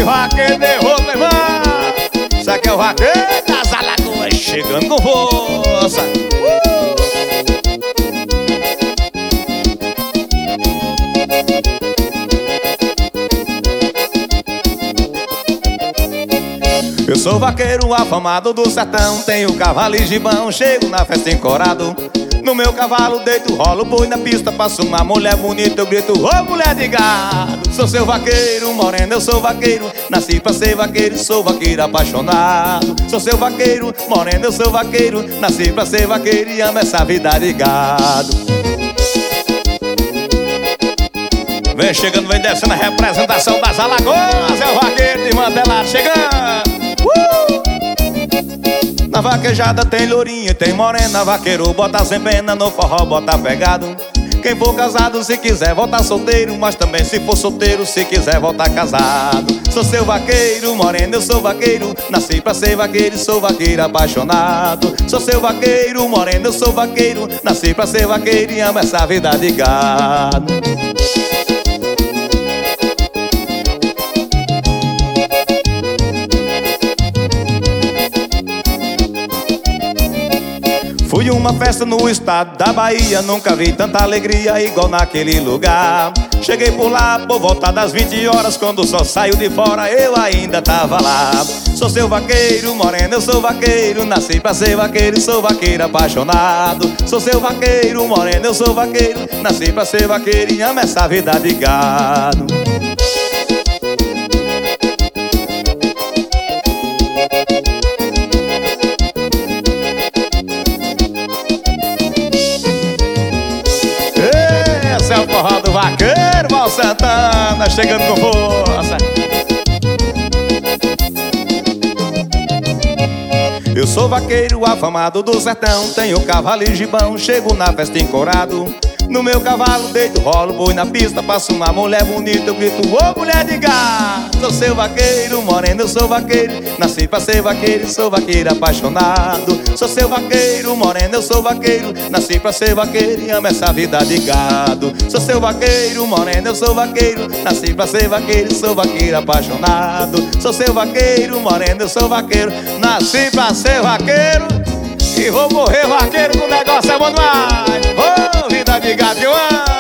de vaqueiro de roupa, irmão. Isso aqui é o vaqueiro das Alagoas chegando com força. Eu sou vaqueiro afamado do sertão, tenho cavalo e gibão, chego na festa encorado. No meu cavalo deito, rolo, põe na pista, passo uma mulher bonita, eu grito, ô mulher de gado. Sou seu vaqueiro, moreno, eu sou vaqueiro, nasci pra ser vaqueiro, sou vaqueiro apaixonado. Sou seu vaqueiro, moreno, eu sou vaqueiro, nasci pra ser vaqueiro e amo essa vida de gado. Vem chegando, vem descendo a representação das Alagoas, é o vaqueiro de Mantelado chegando. Na vaquejada tem lourinho, tem morena, vaqueiro bota sem pena, no forró bota pegado. Quem for casado se quiser voltar solteiro, mas também se for solteiro se quiser voltar casado. Sou seu vaqueiro, moreno, eu sou vaqueiro, nasci pra ser vaqueiro e sou vaqueiro apaixonado. Sou seu vaqueiro, moreno, eu sou vaqueiro, nasci pra ser vaqueiro e amo essa vida de gado. Fui uma festa no estado da Bahia, nunca vi tanta alegria igual naquele lugar. Cheguei por lá por volta das 20 horas, quando o sol saiu de fora eu ainda tava lá. Sou seu vaqueiro, moreno, eu sou vaqueiro, nasci pra ser vaqueiro e sou vaqueiro apaixonado. Sou seu vaqueiro, moreno, eu sou vaqueiro, nasci pra ser vaqueiro e amo essa vida de gado. Esse é o forró do vaqueiro, Val Santana, chegando com força. Eu sou vaqueiro afamado do sertão, tenho cavalo e gibão, chego na festa encorado. No meu cavalo deito, rolo, boi na pista, passo uma mulher bonita, eu grito, ô mulher de gado. Sou seu vaqueiro, moreno, eu sou vaqueiro, nasci pra ser vaqueiro e sou vaqueiro apaixonado. Sou seu vaqueiro, moreno, eu sou vaqueiro, nasci pra ser vaqueiro e amo essa vida de gado. Sou seu vaqueiro, moreno, eu sou vaqueiro, nasci pra ser vaqueiro e sou vaqueiro apaixonado. Sou seu vaqueiro, moreno, eu sou vaqueiro, nasci pra ser vaqueiro e vou morrer vaqueiro, com o negócio é bom demais. Ô, vida de gado, eu amo.